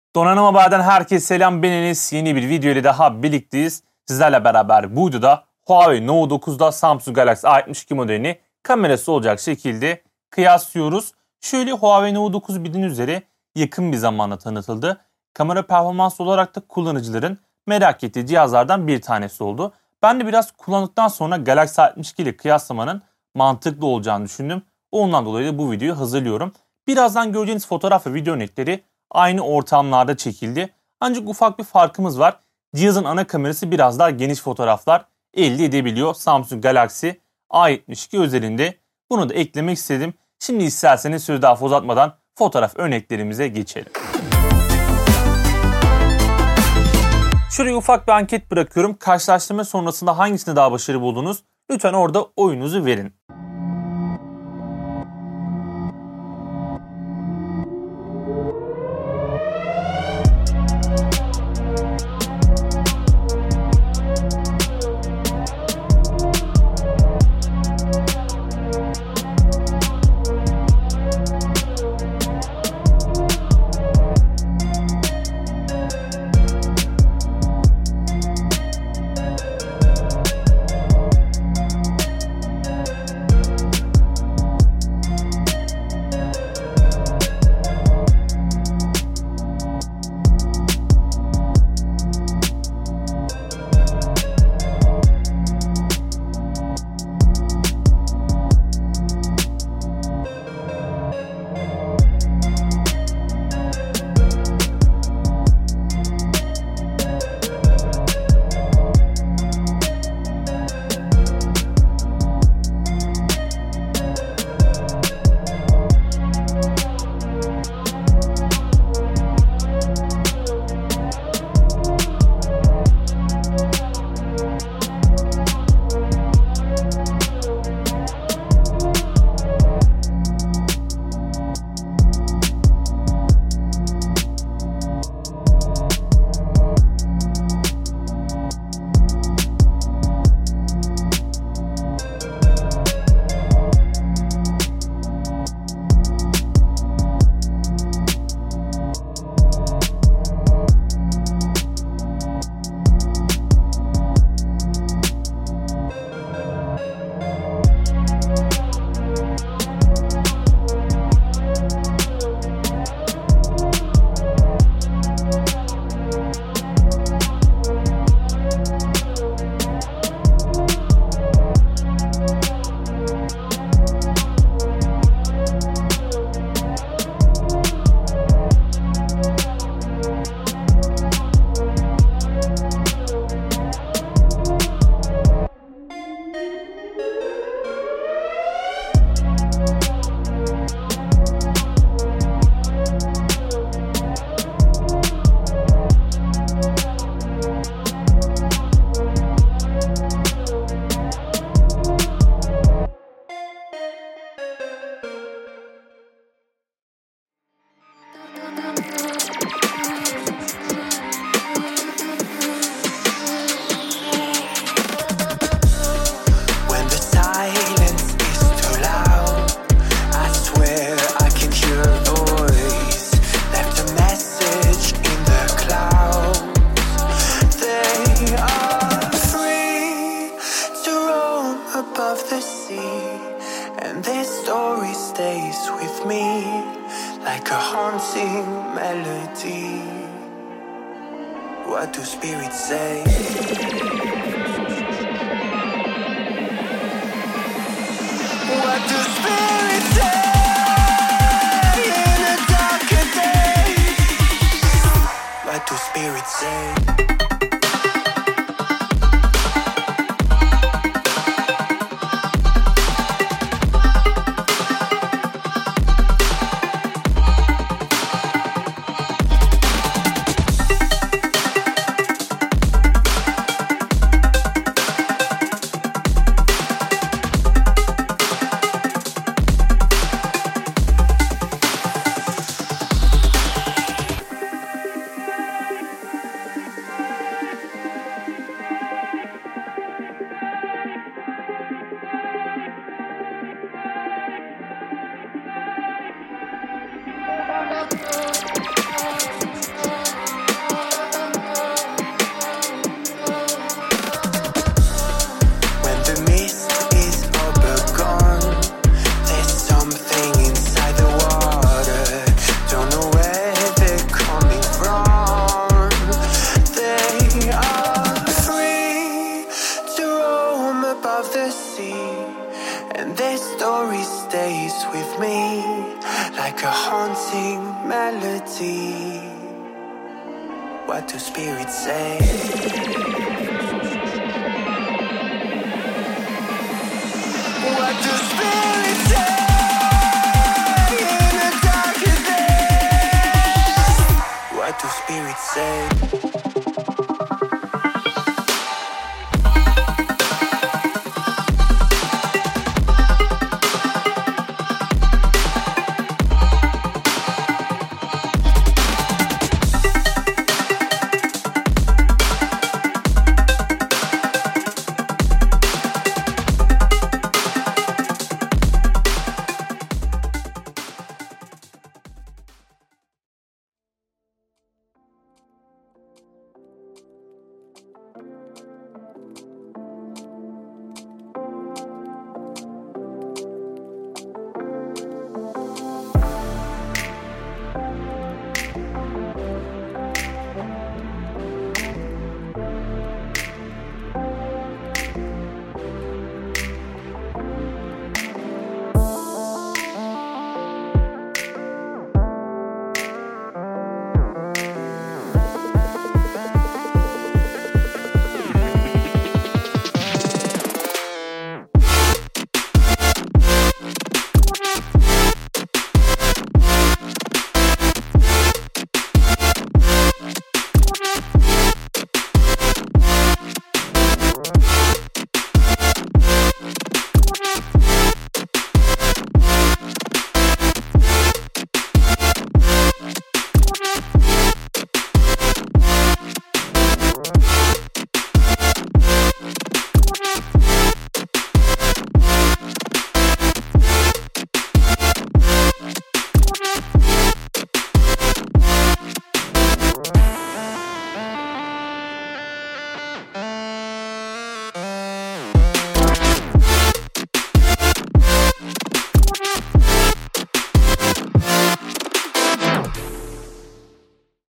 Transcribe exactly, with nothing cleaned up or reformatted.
Donanım Haber'den herkese selam, ben Enes. Yeni bir video ile daha birlikteyiz. Sizlerle beraber bu videoda Huawei Nova dokuzda Samsung Galaxy A yetmiş iki modelini kamerası olacak şekilde kıyaslıyoruz. Şöyle, Huawei Nova dokuz bildiğiniz üzere yakın bir zamanda tanıtıldı. Kamera performansı olarak da kullanıcıların merak ettiği cihazlardan bir tanesi oldu. Ben de biraz kullandıktan sonra Galaxy A yetmiş iki ile kıyaslamanın mantıklı olacağını düşündüm. Ondan dolayı da bu videoyu hazırlıyorum. Birazdan göreceğiniz fotoğraf ve video örnekleri aynı ortamlarda çekildi. Ancak ufak bir farkımız var. Cihazın ana kamerası biraz daha geniş fotoğraflar elde edebiliyor Samsung Galaxy A yetmiş iki özelinde. Bunu da eklemek istedim. Şimdi isterseniz sözü daha fazla uzatmadan fotoğraf örneklerimize geçelim. Şuraya ufak bir anket bırakıyorum. Karşılaştırma sonrasında hangisini daha başarılı buldunuz? Lütfen orada oyunuzu verin. Like a haunting melody. What do spirits say? What do spirits say in a darker day? What do spirits say? like a haunting melody. What do spirits say? What do spirits say in the darker days? What do spirits say?